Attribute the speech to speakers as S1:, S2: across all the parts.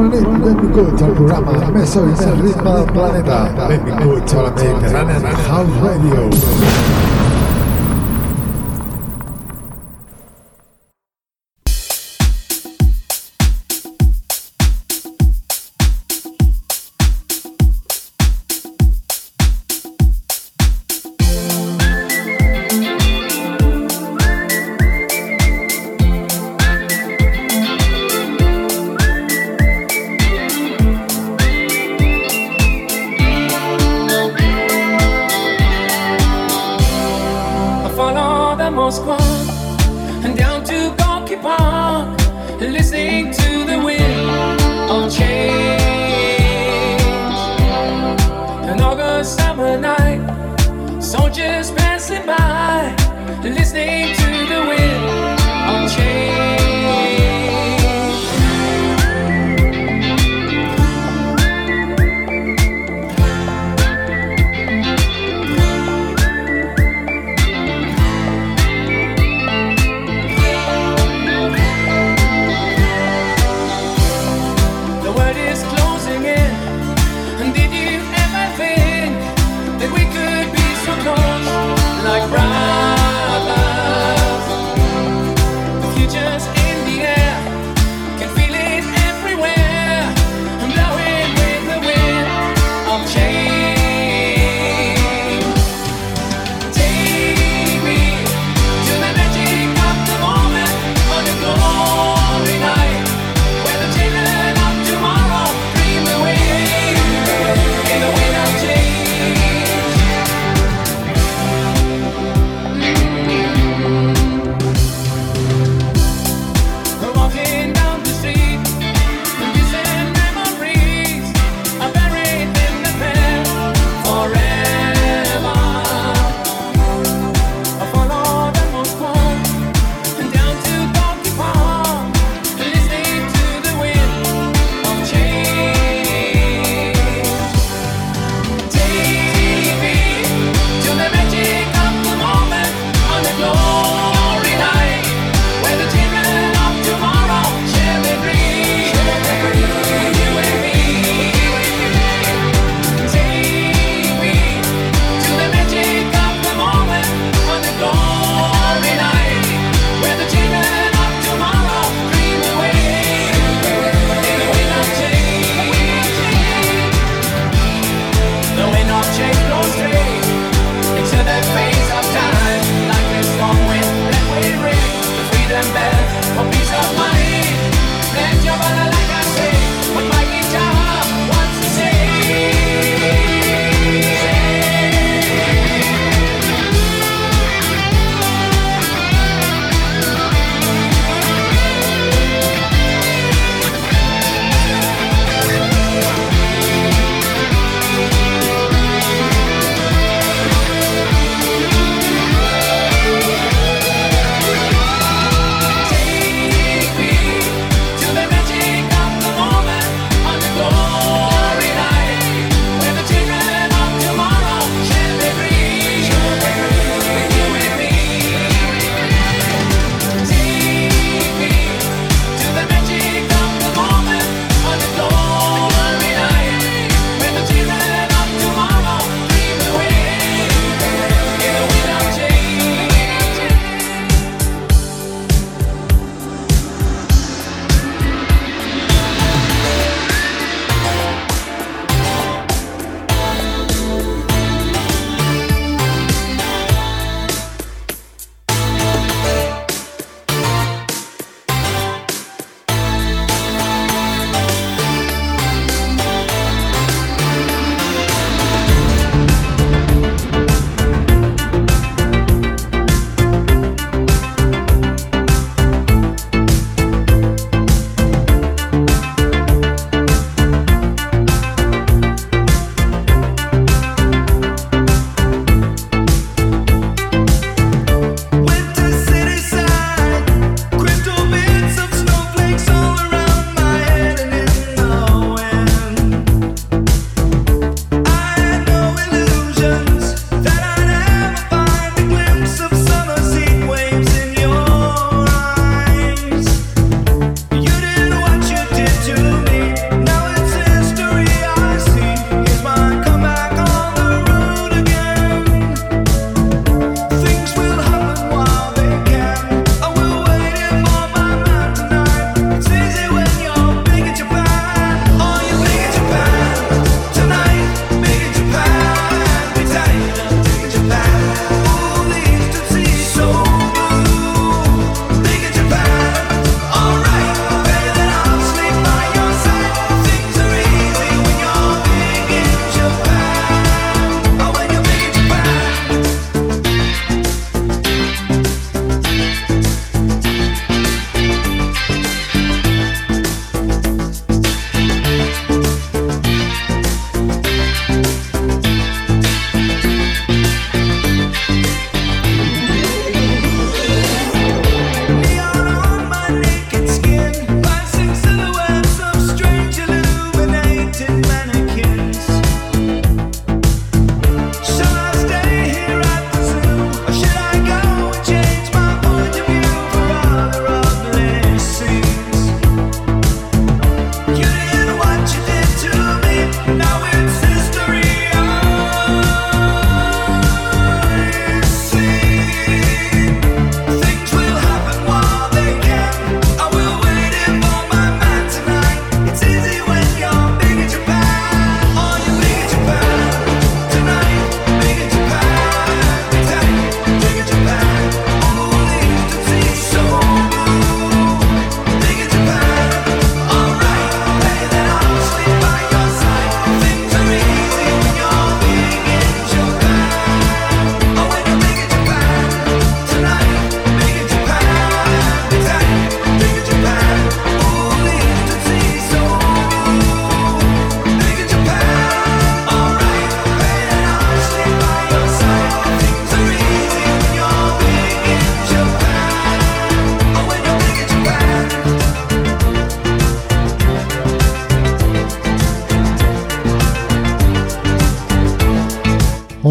S1: benvinguts al programa més so i més ritme del planeta. Benvinguts a la Mediterranean House Radio.
S2: Like brothers.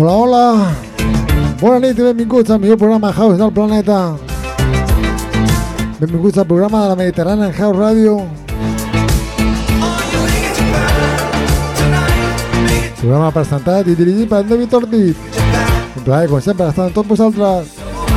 S1: Hola, hola. Bona nit i benvinguts al millor programa House del planeta. Benvinguts al programa de la Mediterrània House Radio. Programa presentat i dirigit per David Ortiz. Un plaer, com sempre, estar amb tots vosaltres.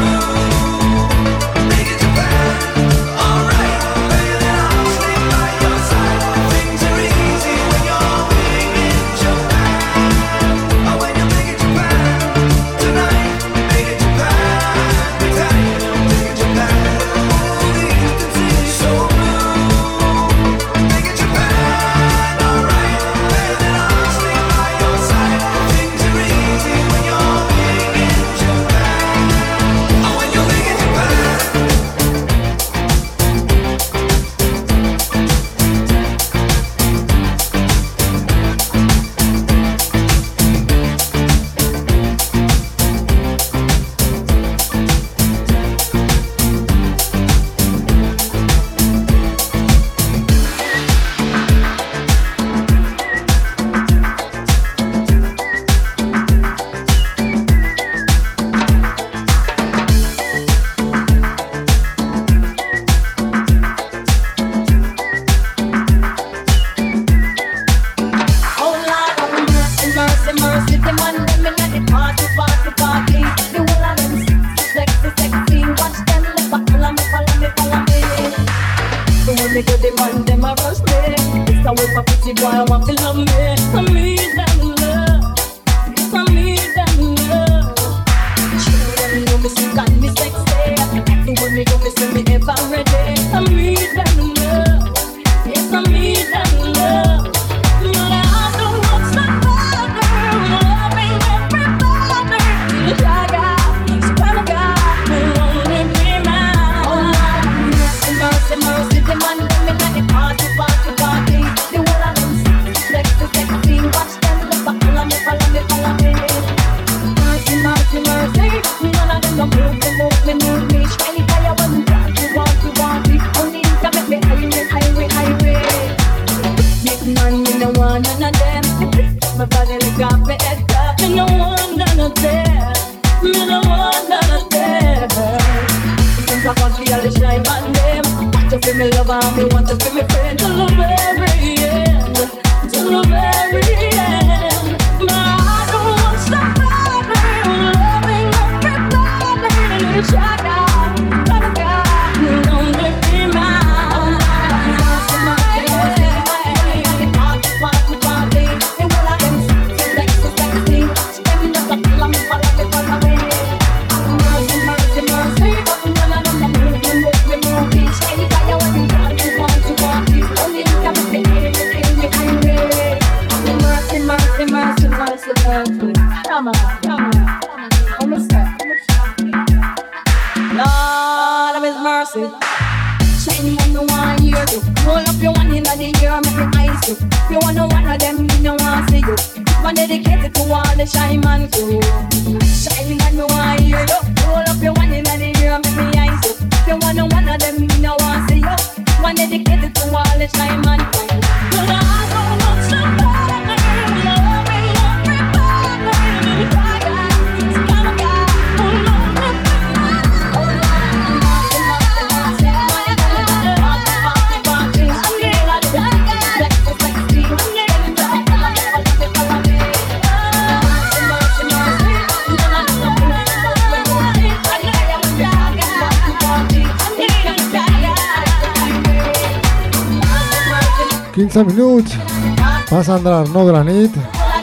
S1: Minuts, passen de les 9 de la nit,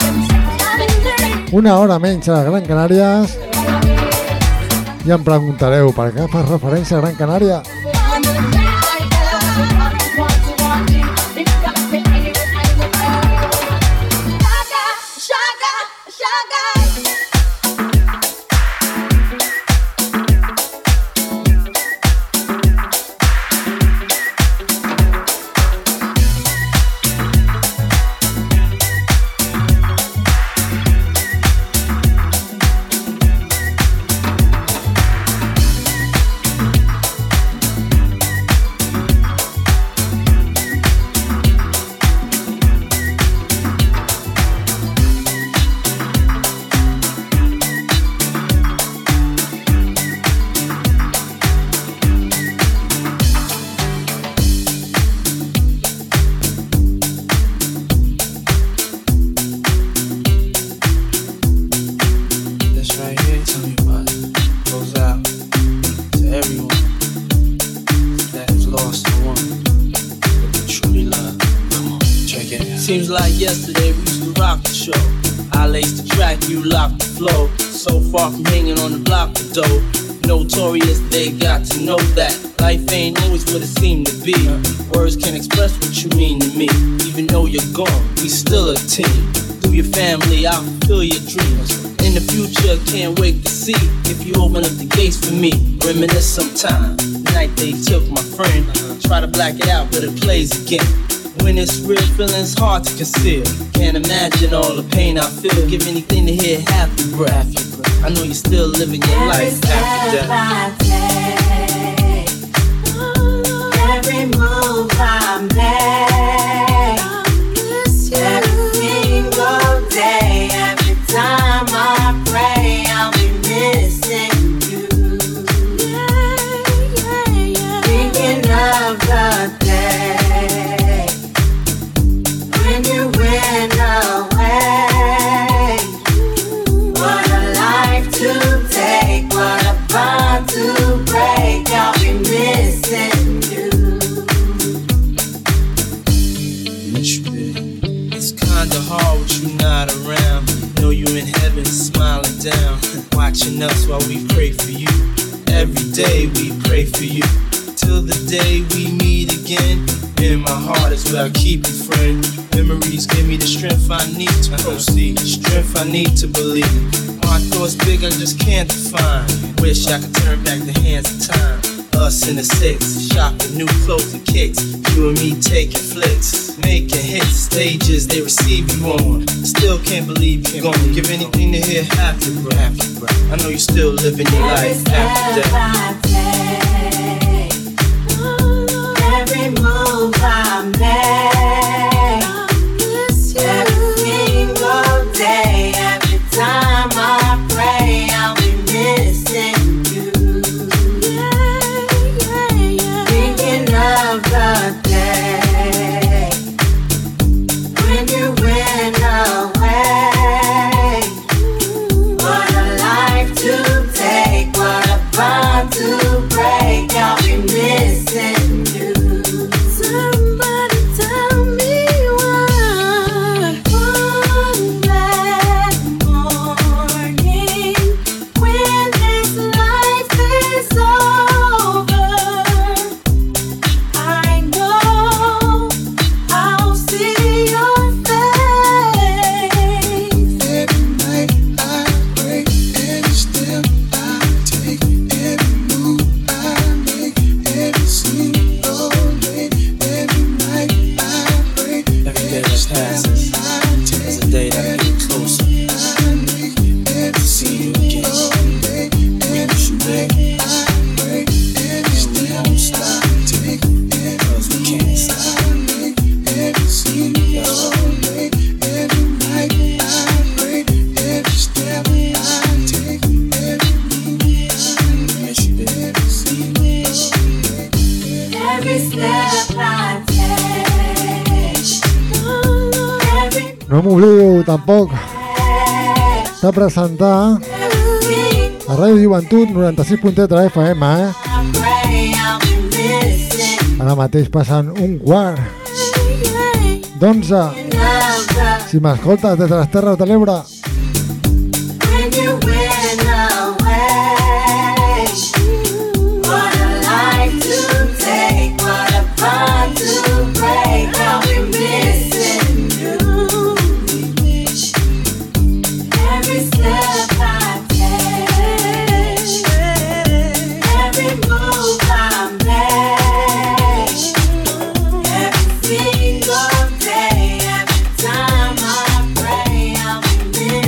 S1: una hora menys a les Gran Canàries, i em preguntareu per què fas referència a Gran Canària?
S2: Seems like yesterday we used to rock the show. I laced the track, you locked the flow. So far from hanging on the block of dough. Notorious, they got to know that life ain't always what it seemed to be. Words can't express what you mean to me. Even though you're gone, we still a team. Through your family, I'll fulfill your dreams. In the future, can't wait to see if you open up the gates for me. Reminisce sometime. The night they took my friend. Try to black it out, but it plays again. When it's real, feeling's hard to conceal. Can't imagine all the pain I feel. Give anything to hear half your breath. I know you're still living your life after death.
S3: Every move I make, every single day, every time I pray, I'll be missing you. Thinking of the day when you went away. What a life to take, what a bond to break. I'll be missing you.
S2: It's kinda hard with you not around. Know you in heaven smiling down, watching us while we pray for you. Every day we pray for you, till the day we meet again. In my heart is where I keep you, friend. Memories give me the strength I need to proceed, strength I need to believe. My thoughts big, I just can't define. Wish I could turn back the hands of time. Us in the six, shopping new clothes and kicks. You and me taking flicks, making hits, stages they receive you on. Still can't believe you're gone. Give anything to hear half your breath. I know you're still living your life after death.
S3: Every move I make, every single day, every time I pray, I'll be missing you. Thinking of the day when you went away. What a life to take, what a bond to break. I'll be missing you. Somebody tell me why. One that morning when this life is over, I know I'll see your face.
S4: Every night I pray, every step I take, every move I make, every single day, every night I pray,
S2: Every day that passes is a day that I get closer.
S4: I make every single day, every night I pray, every step I take,
S2: Cause we can't stop.
S4: I make every single day, every night I pray, every step I take, every move I
S2: Miss you, baby.
S4: every single day.
S3: Every step I take, every
S1: No m'oblido tampoc de presentar a Ràdio Joventut 96.3 FM,
S3: I pray, I'll be missing
S1: Ara mateix passen un quart d'11.
S3: of the
S1: Si m'escoltes des de les Terres de l'Ebre,
S3: when you went away. What a life to take, what a bond to break. I'll be missing you. Every step I take, every move I make, every single day, every time I pray, I'll be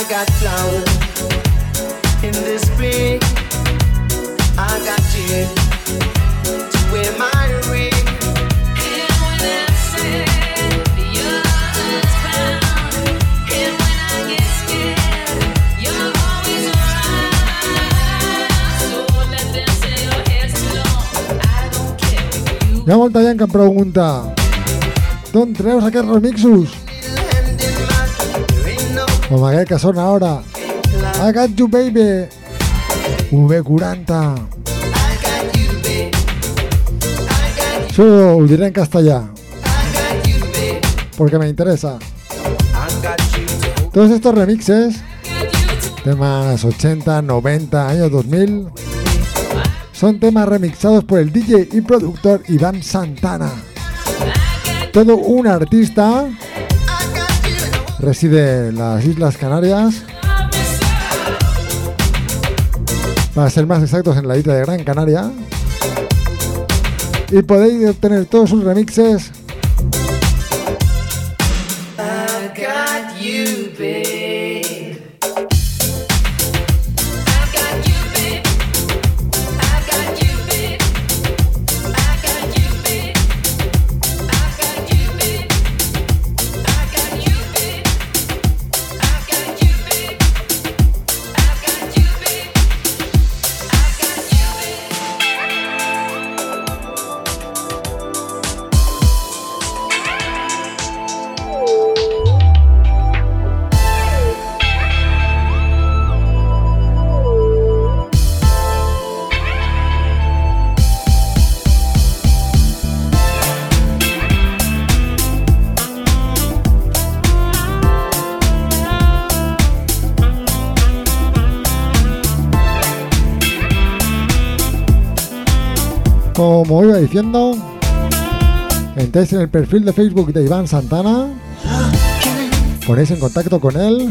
S2: I got flowers in the spring. I got you to wear my ring.
S3: And when I say you're husband, and when I get scared, you're always around. So let them say your hair's too long. I don't care if you.
S1: Hi ha molta gent que em pregunta d'on treus aquests remixos?
S2: Hand in mine, there ain't no
S1: Com aquest que sona ara. I got you, baby. V40.
S2: I got you, babe. I got
S1: Això ho diré en castellà,
S2: you, babe.
S1: porque me interesa.
S2: I got you to
S1: Todos estos remixes, temas 80, 90, años 2000, son temas remixados por el DJ y productor Iván Santana. Todo un artista, reside en las Islas Canarias, para ser más exactos en la isla de Gran Canaria, y podéis obtener todos sus remixes
S2: I got you, babe.
S3: I got you, babe. I got you, babe. I got you, babe. I got you, babe. I got you, babe. I got you, babe. I got you, babe.
S1: Como iba diciendo, entráis en el perfil de Facebook de Iván Santana, ponéis en contacto con él,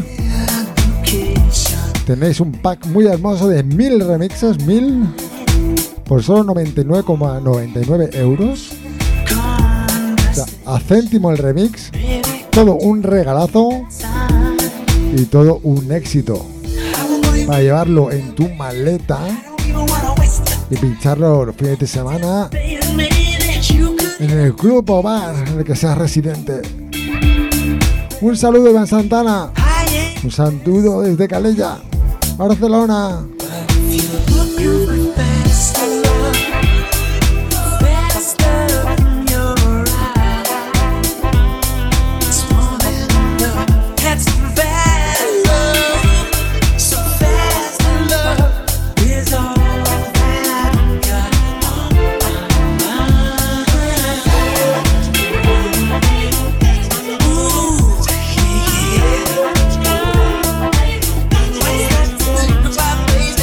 S1: tenéis un pack muy hermoso de 1000 remixes, 1000 por solo 99,99 euros. O sea, a céntimo el remix, todo un regalazo y todo un éxito para llevarlo en tu maleta y pincharlo los fines de semana en el club o bar en el que seas residente. Un saludo, Iván Santana. Un saludo desde Calella, Barcelona.
S2: Think about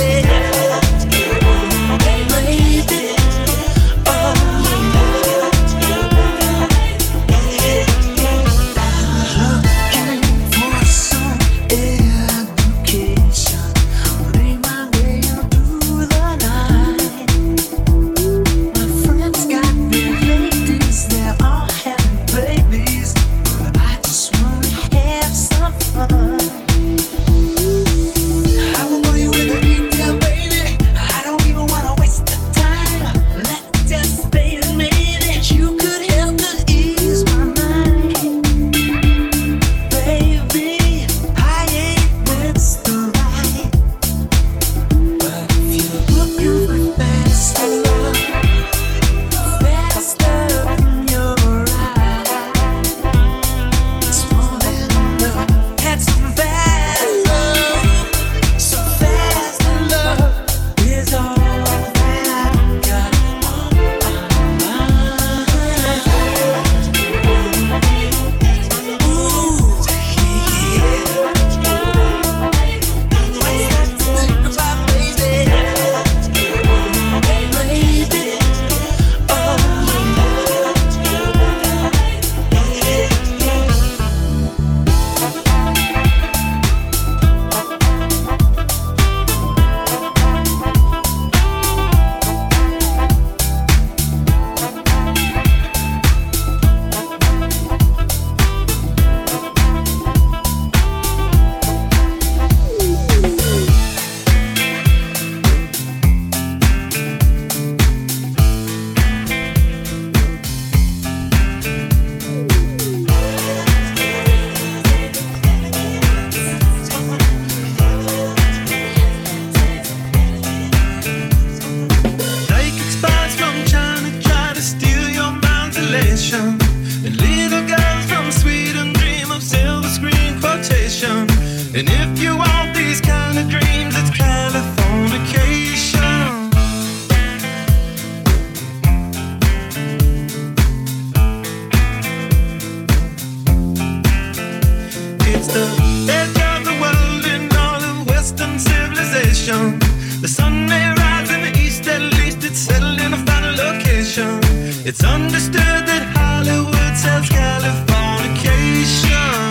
S2: And if you want these kind of dreams, it's Californication. It's the edge of the world in all of Western civilization. The sun may rise in the east, at least it's settled in a final location. It's understood that Hollywood sells Californication.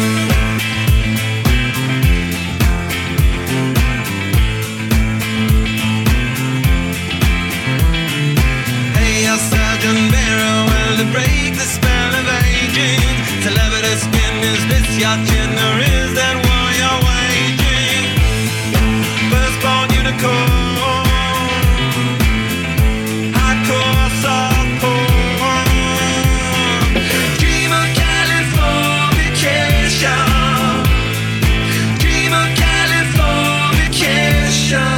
S2: Hey, our Sergeant Barrow, well, to break the spell of aging, celebrity skin, is this your chin, or is that war you're waging? Firstborn unicorn, hardcore, softcore, dream of Californication, dream of Californication.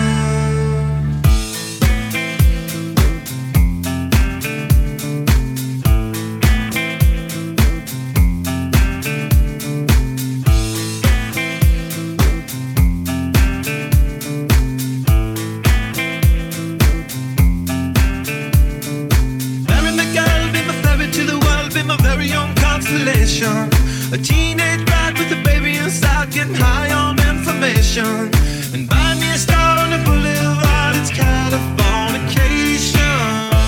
S2: A teenage bride with a baby inside, getting high on information. And buy me a star on the boulevard, it's Californication.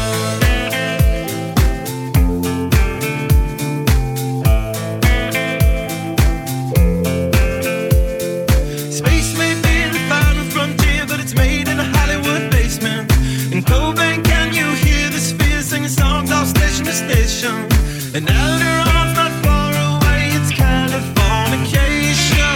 S2: Space may be the final frontier, but it's made in a Hollywood basement. In Cobain, can you hear the sphere singing songs off station to station? And Alderon's not far away, it's Californication.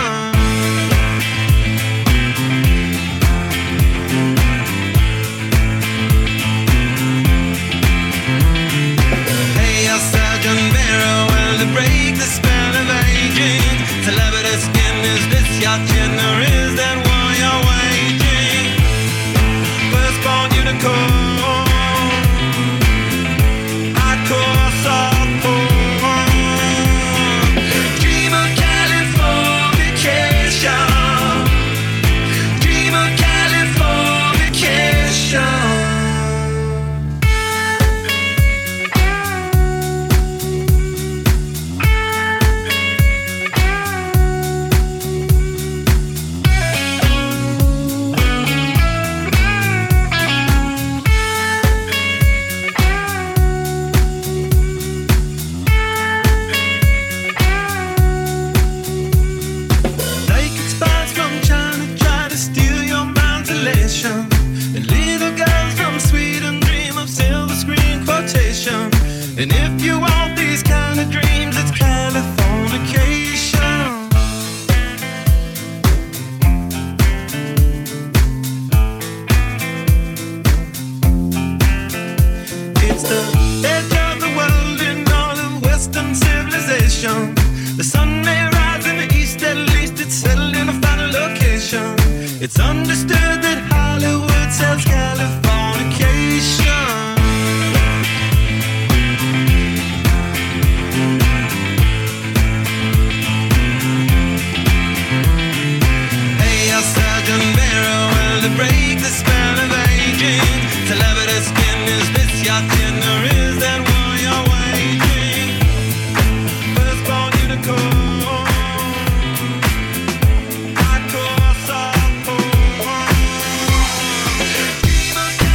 S2: Hey, our Sergeant Barrow, well, to break the spell of aging, celebrity skin, is this your chin, or is that war you're waging? Firstborn unicorn, hardcore, softcore, dream of Californication, dream of Californication. Like experts from China try to steal your mind's elation, and little girls from Sweden dream of silver screen quotation. And if you want these kind of dreams, it's Californication. It's the edge of the world in all of Western civilization. The sun may rise in the east, at least it's settled in a final location. It's understood that Hollywood sells Californication. Hey, our Sergeant Barrow, well, to break the spell of aging, celebrity skin, is this your chin, or is that war you're waging? Firstborn unicorn, hardcore, softcore, dream of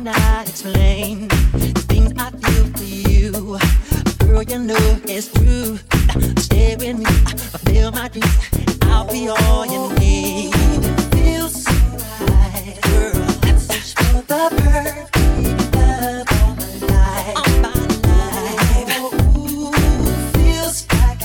S5: cannot explain the things I feel for you. Girl, you know it's true. Stay with me, fulfill my dreams, and I'll be all you need. It feels so right, girl. Let's search for the perfect love all my life. All my life. Ooh, feels like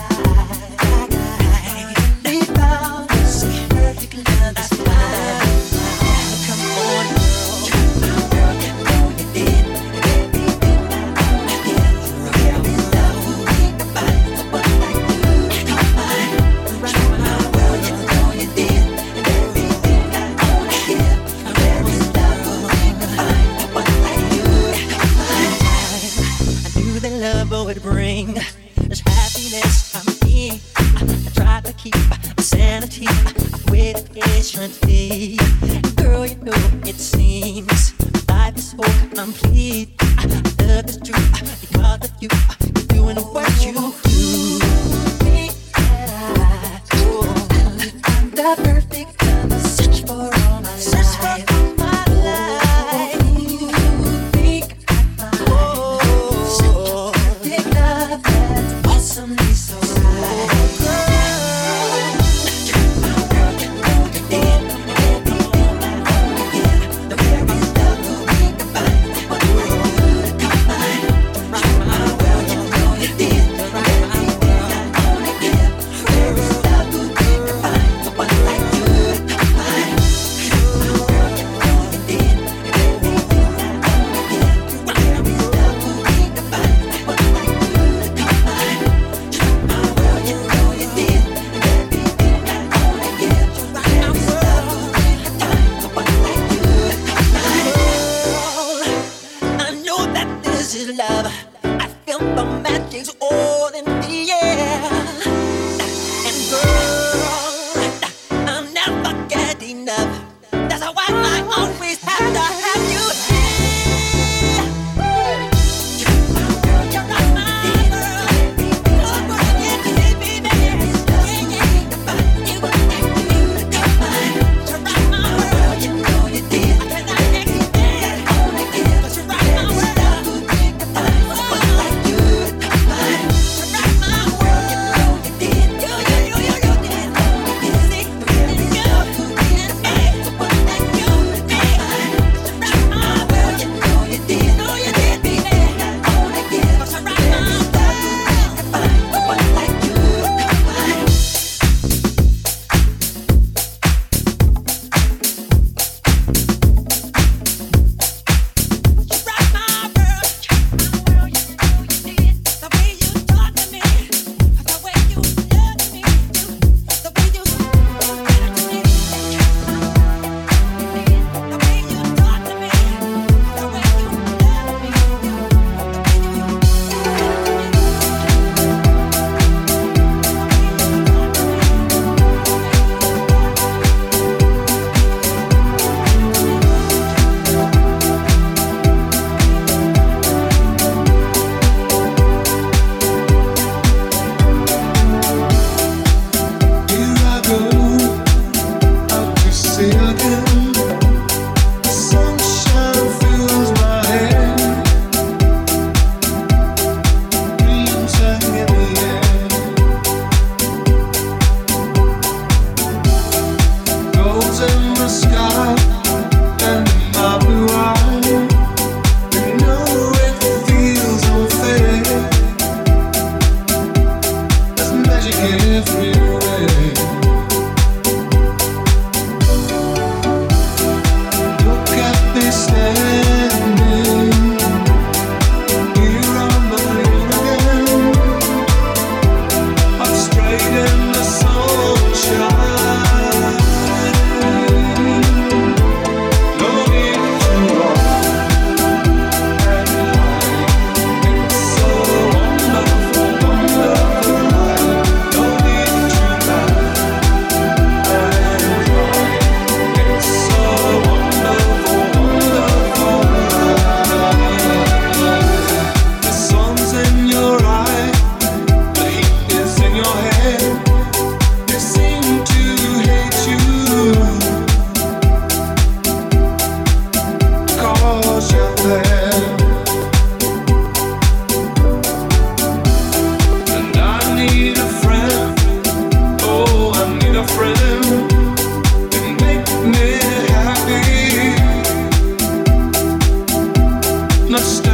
S5: I finally found this perfect love that's mine. Come on, girl, you know you did everything I did. Every love will be fine, but like you, come on, right my world, you know you did everything I wanna give. Every love will be fine, but like you, come on. I knew that love would bring this happiness from me. I tried to keep my sanity, I waited patiently. Girl, you know it seems life is so complete. Love is true because of you. You're doing what you do. Think that I do. I'm the perfect love I search for all my life. Search for all my life. Think I find such a perfect love that's awesomely so right.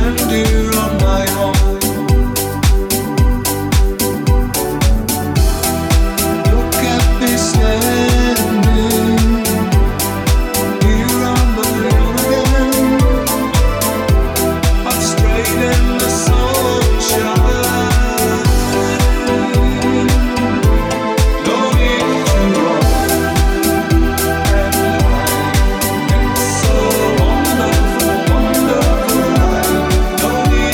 S4: wander on my own. Look at me standing here on the limit. I'm straight in the sunshine. No need to run and hide. It's so wonderful, wonderful ride. No need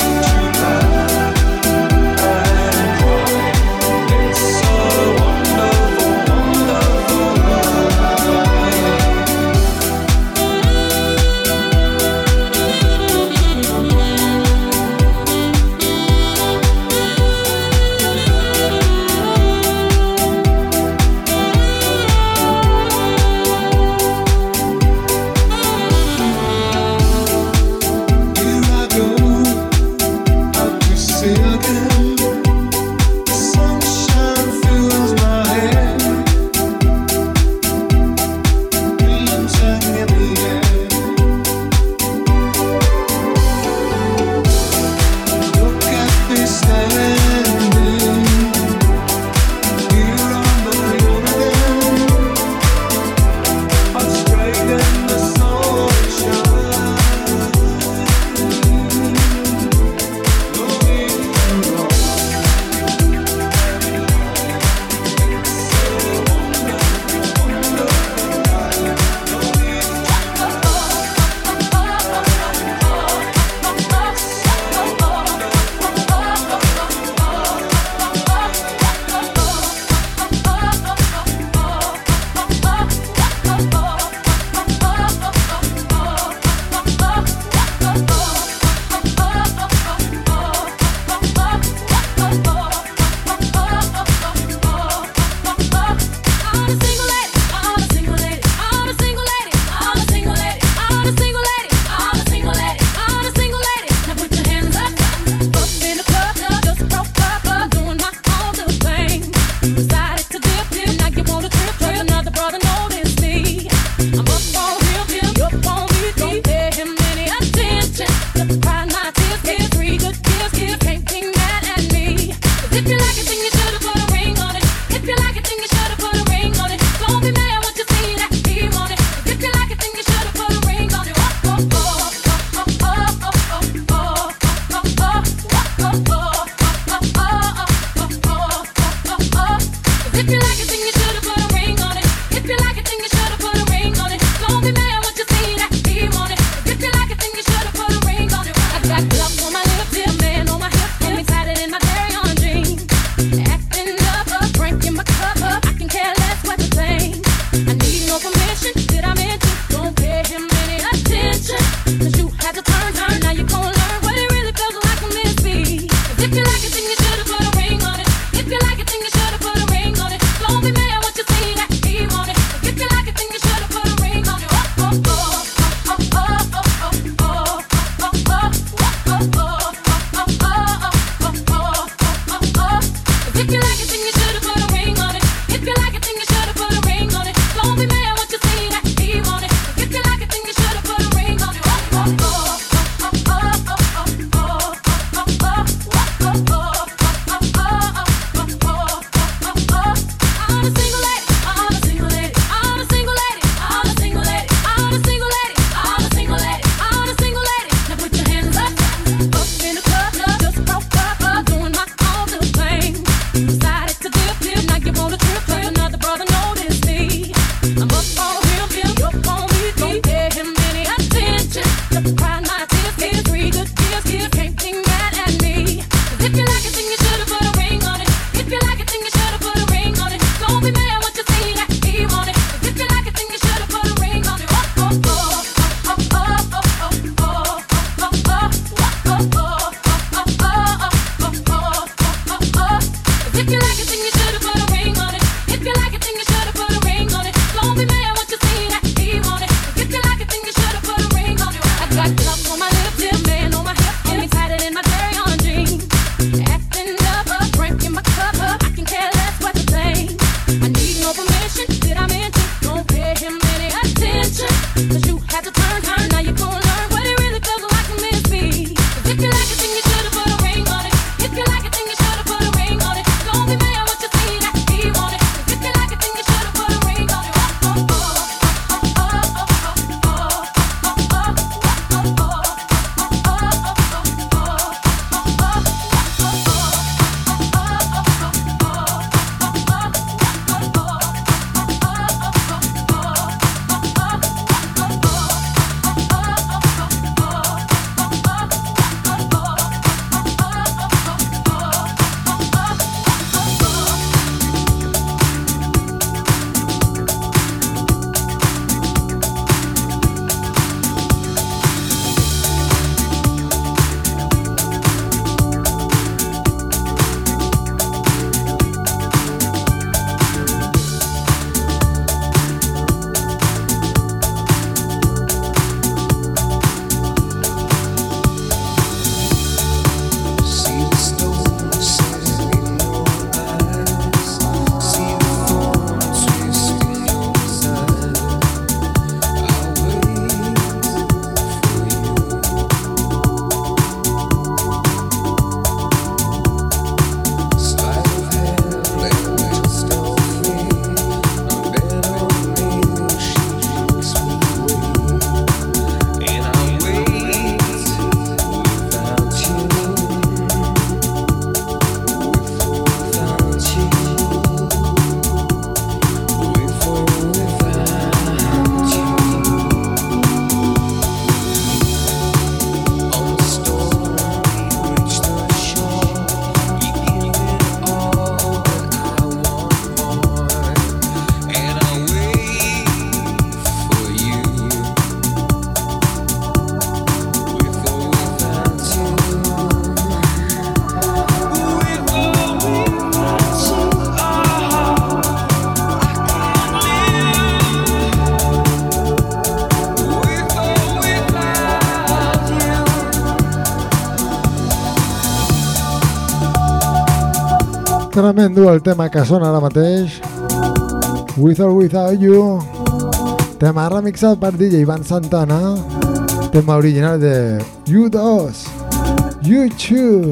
S1: Tremendo el tema que sona ara mateix. With or Without You. Tema remixat per DJ Ivan Santana. Tema original de U2. U2.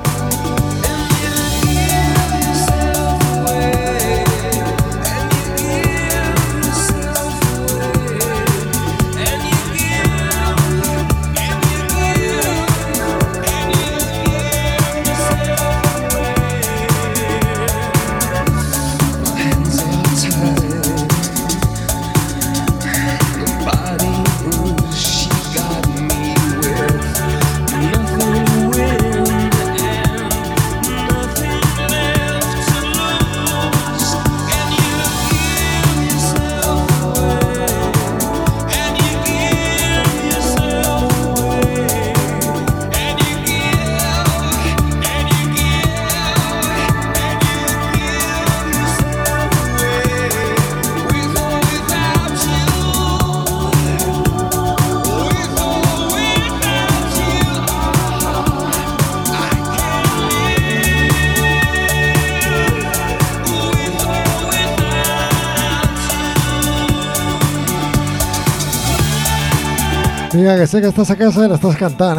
S1: Mira, que sé que estàs a casa i l'estàs cantant,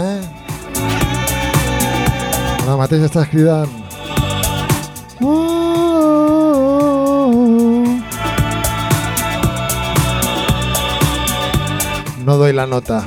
S1: Ara mateix estàs cridant. No doy la nota.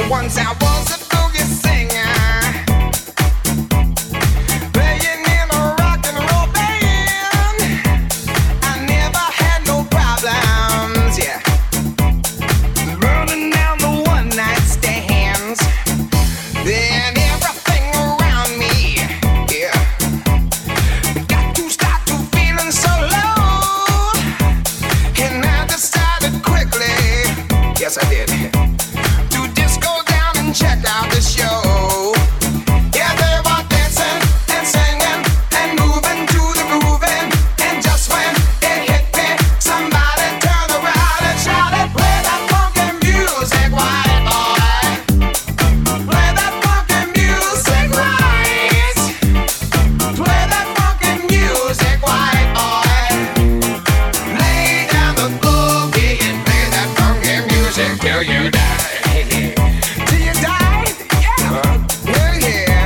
S6: Once I was a boogie singer, playing in a rock and roll band. I never had no problems, yeah. Burning down the one night stands. Then everything around me, yeah, got to start to feeling so low. And I decided quickly, yes I did, to just go down and check out the show. Yeah, they were dancing and singing and moving to the grooving. And just when it hit me, somebody turned around and shouted, play that funky music, white boy. Play that funky music right. Play that funky music, white boy. Lay down the boogie and play that funky music till you die. Till you die? Yeah, yeah.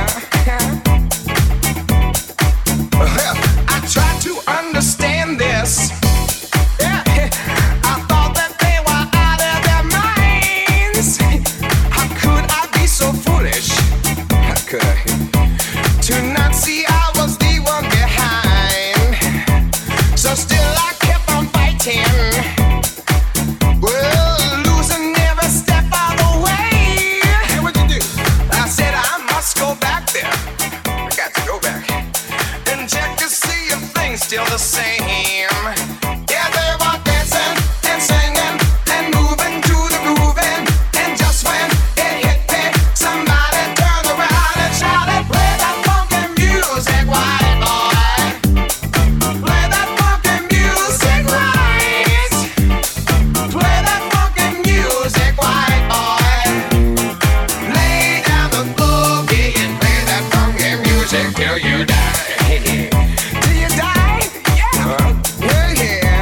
S6: I tried to understand this. Yeah, I thought that they were out of their minds. How could I be so foolish? How could I? To not see I was the one behind. So still I kept on fighting. Well, losing every step of the way. Hey, what'd you do? I said I must go back there. I got to go back and check to see if things still the same. Yeah, they were dancing and singing and moving to the grooving. And just when it hit me, somebody turned around and shouted, play that funky music, white boy. Play that funky music right. Play that funky music, white boy. Lay down the boogie and play that funky music till you die. Till you die? Yeah, yeah.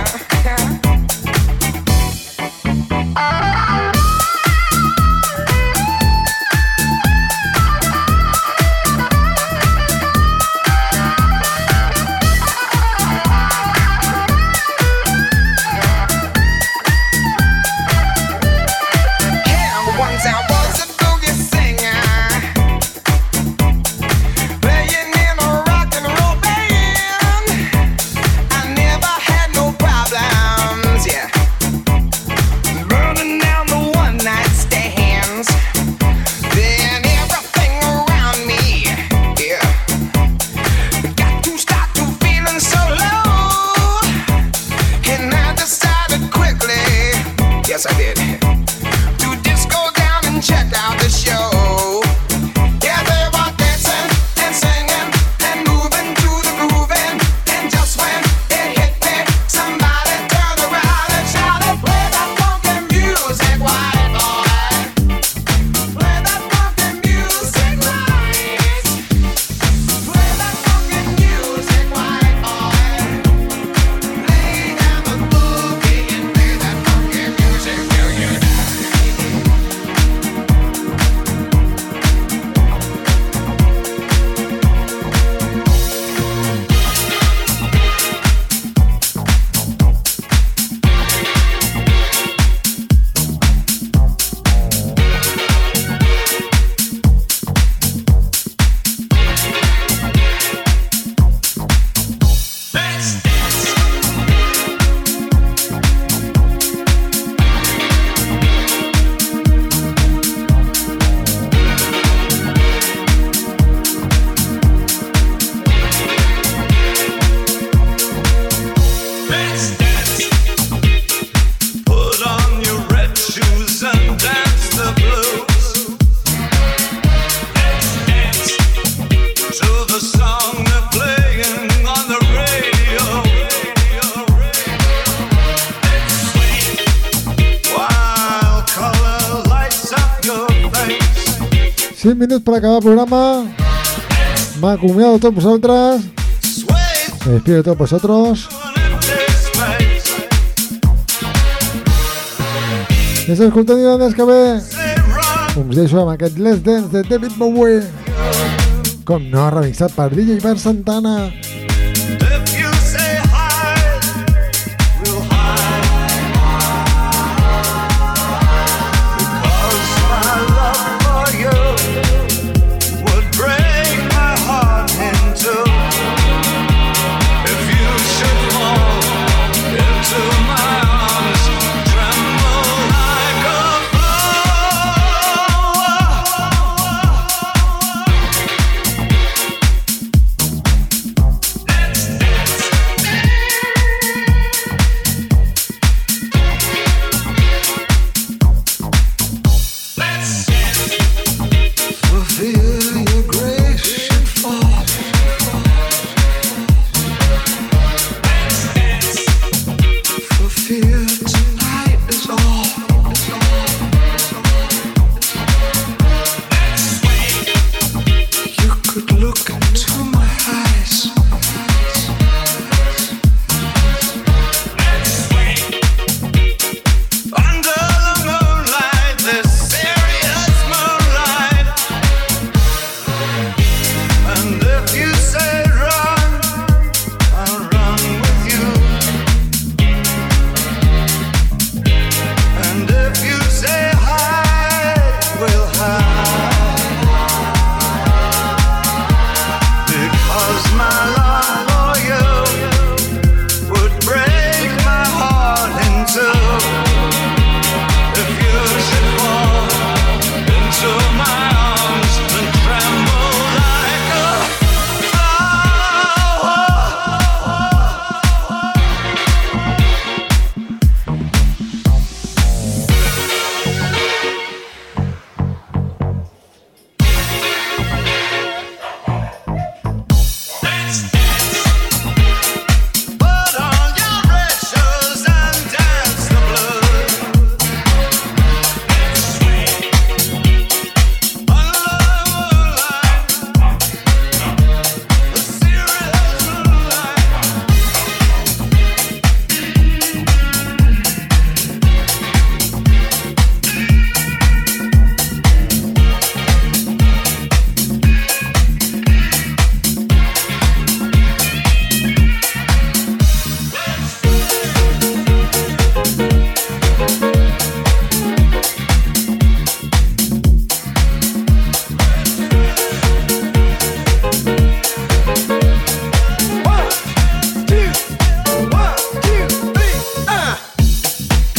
S6: Yeah, once I was a boogie singer, playing in a rock and roll band. I never had no problems, yeah. Burning down the one night stands. Then everything around me, yeah, got to start to feeling so low. And I decided quickly, yes I did, to just go down and check out the show. Yeah, they were dancing and singing and moving to the grooving. And just when it hit me, somebody turned around and shouted, play that funky music, white boy. Play that funky music right. Play that funky music, white boy. Lay down the boogie and play that funky music till you die. Let's dance. Let's dance. Put on your red shoes and dance the blues. Let's dance to the song they're playing on the radio. Let's swing while color lights up your face.
S1: 100 minutos para acabar el programa. Me ha acomiado a todos vosotras.
S6: Sway
S1: Me despido de todos vosotros.
S6: in this space.
S1: I esteu escoltant Divendres que ve.
S6: Say run.
S1: Us deixo amb aquest Let's Dance de David Bowie. Com no, remixat per DJ Per Santana.
S6: If you say hi, we'll hide. Because my love
S7: Because my love for you would break my heart in two. If you should fall into my arms and tremble like a flower. Put on your red shoes and dance the blues. Under the moonlight, the serious moonlight. One, two, 3.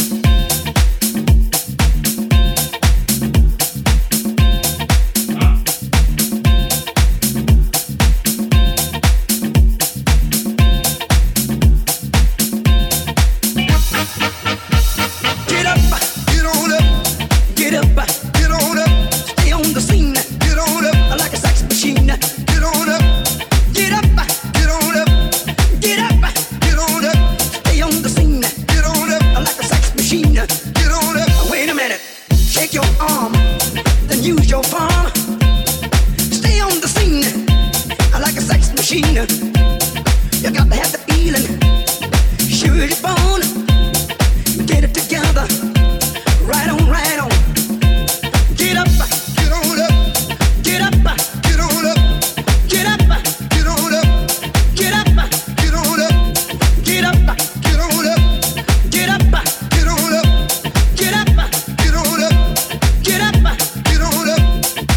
S7: Get up, get on up, get up, get on up, stay on the scene, get on up, like a sex machine, get on up, get up, get on up, get up, get on up, stay on the scene, get on up, like a sex machine, get on up. Wait a minute, shake your arm, then use your palm, stay on the scene, like a sex machine. You got to have the feeling, sure you're born. Get it together, right on, right on. Get up, get on up, get up, get on up, get up, get on up, get up, get on up, get up, get on up, get up, get on up, get up, get on up, get up, get on up.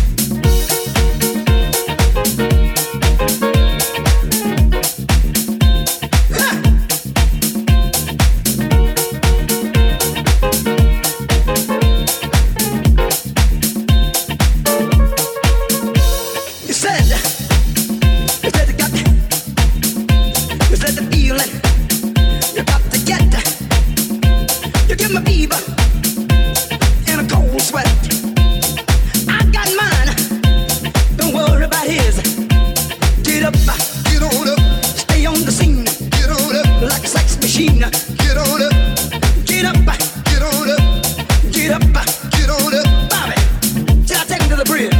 S7: You said you said the feeling you got to get. You give me fever and a cold sweat. I got mine. Don't worry about his. Get up, get on up, stay on the scene. Get on up, like a sex machine. Get on up, get up, get on up, get up, get on up. Bobby, till I take him to the bridge.